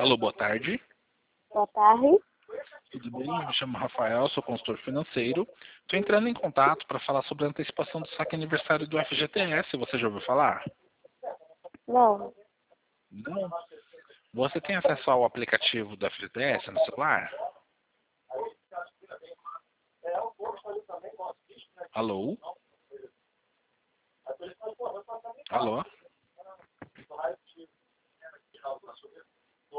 Alô, boa tarde. Boa tarde. Tudo bem? Eu me chamo Rafael, sou consultor financeiro. Estou entrando em contato para falar sobre a antecipação do saque aniversário do FGTS. Você já ouviu falar? Não. Não? Você tem acesso ao aplicativo do FGTS no celular? Alô? Alô?